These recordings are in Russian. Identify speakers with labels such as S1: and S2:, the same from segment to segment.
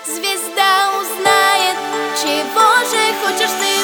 S1: звезда узнает, чего же хочешь ты.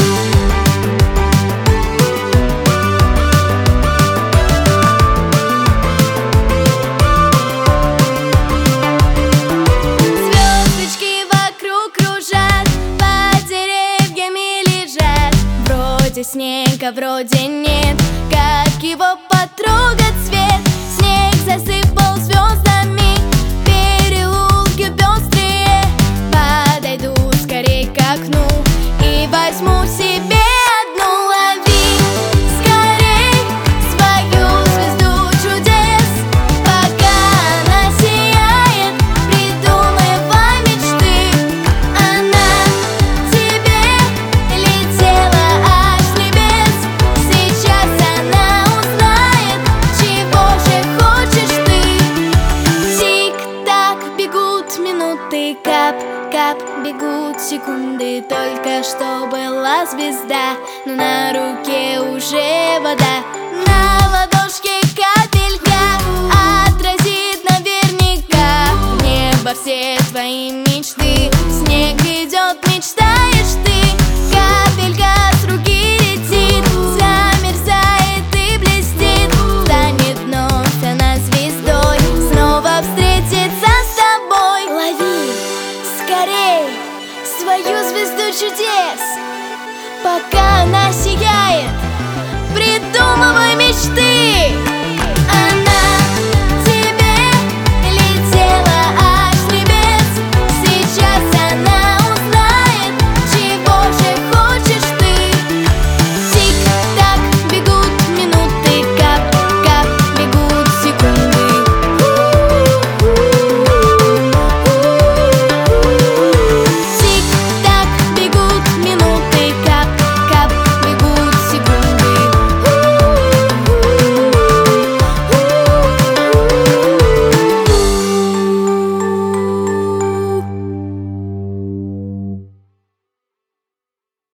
S1: Звездочки вокруг кружат, под деревьями лежат. Вроде снег, а вроде нет. Как его потрогать цвет? Снег засыпал звездами, переулки пестрые. Подойду скорей к окну и возьму себе одну. Лови скорей свою звезду чудес, пока она сияет, придумывай мечты. Она тебе летела аж с небес, сейчас она узнает, чего же хочешь ты. Тик-так бегут минуты, кап-кап бегут секунды. Только что была звезда, но на руке уже вода. На ладошке капелька отразит наверняка в небо все твои мечты. Снег идет, мечтаешь ты, капелька с руки летит, замерзает и блестит. Станет вновь она звездой, снова встретится с тобой. Лови скорей свою звезду чудес, пока она